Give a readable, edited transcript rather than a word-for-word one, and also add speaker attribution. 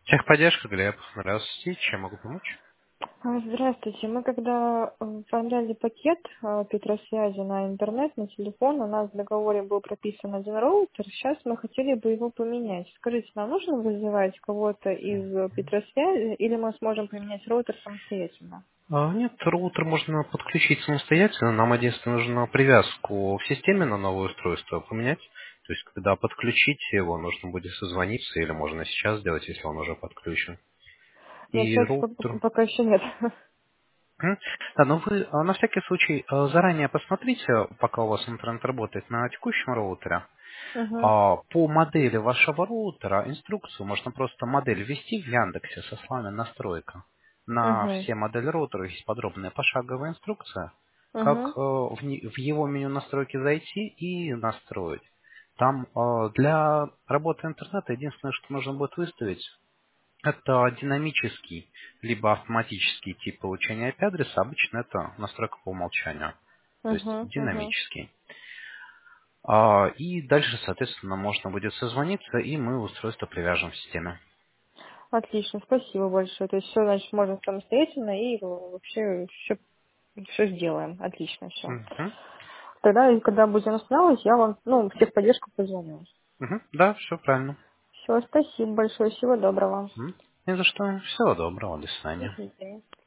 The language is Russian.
Speaker 1: Техподдержка, Глеб. Здравствуйте. Чем могу помочь?
Speaker 2: Здравствуйте. Мы когда оформляли пакет Петросвязи на интернет, на телефон, у нас в договоре был прописан один роутер. Сейчас мы хотели бы его поменять. Скажите, нам нужно вызывать кого-то из Петросвязи или мы сможем поменять роутер самостоятельно?
Speaker 1: Нет, роутер можно подключить самостоятельно. Нам единственное нужно привязку в системе на новое устройство поменять. То есть, когда подключите его, нужно будет созвониться, или можно сейчас сделать, если он уже подключен.
Speaker 2: Нет,
Speaker 1: И
Speaker 2: сейчас
Speaker 1: роутер...
Speaker 2: пока еще нет.
Speaker 1: Мгм. Да, но вы на всякий случай заранее посмотрите, пока у вас интернет работает на текущем роутере.
Speaker 2: Угу.
Speaker 1: По модели вашего роутера инструкцию можно просто модель ввести в Яндексе со словами «настройка». На
Speaker 2: Угу.
Speaker 1: все модели роутера есть подробная пошаговая инструкция, как
Speaker 2: Угу.
Speaker 1: в его меню настройки зайти и настроить. Там для работы интернета единственное, что нужно будет выставить, это динамический либо автоматический тип получения IP-адреса. Обычно это настройка по умолчанию, то есть
Speaker 2: Угу. Угу.
Speaker 1: динамический. И дальше, соответственно, можно будет созвониться, и мы устройство привяжем в системе.
Speaker 2: Отлично, спасибо большое. То есть все, значит, можно самостоятельно и вообще все сделаем. Отлично, все.
Speaker 1: Мгм.
Speaker 2: Тогда, когда будем устанавливать, я вам, в техподдержку позвоню.
Speaker 1: Мгм. Да, все правильно.
Speaker 2: Все, спасибо большое, всего доброго.
Speaker 1: Не за что. Всего доброго. До
Speaker 2: До
Speaker 1: свидания.
Speaker 2: свидания.